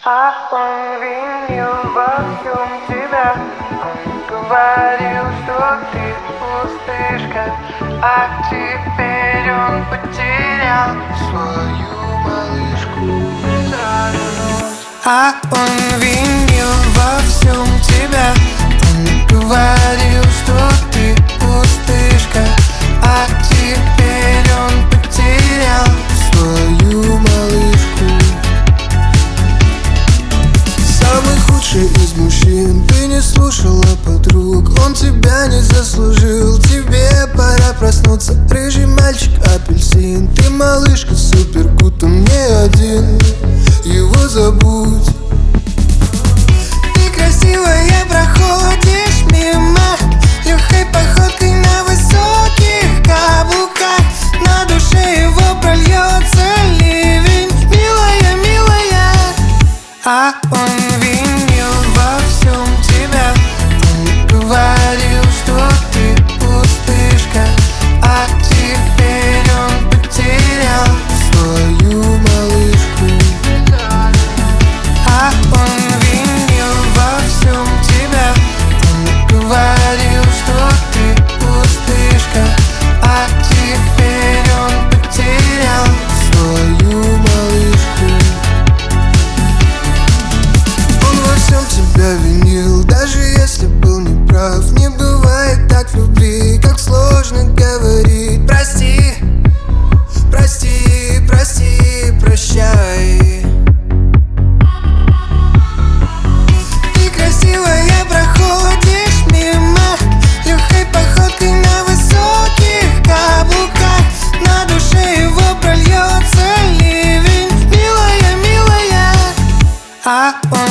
А он винил во всем тебя. Он говорил, что ты пустышка, а теперь он потерял свою малышку. А он винил во всем тебя. Он говорил, что ты пустышка, а теперь он потерял свою малышку. Самый худший из мужчин, ты не слушала подруг. Он тебя не заслужил, тебе пора проснуться. Рыжий мальчик апельсин, ты малышка супергуд, он не один, его забудь. Ты красивая, проходишь мимо легкой походкой на высоких каблуках. На душе его прольется ливень, милая, милая. А он винил во всем тебя. Он говорил, что ты пустышка, а теперь он потерял свою малышку. А он винил во всем тебя. Он говорил, что ты пустышка, а теперь он потерял свою малышку. Он во всем тебя винил, даже если был неправ. Не бывает так в любви, как сложно говорить. Прости, прости, прости, прощай. Ты красивая, проходишь мимо легкой походкой на высоких каблуках. На душе его прольется ливень, милая, милая. А он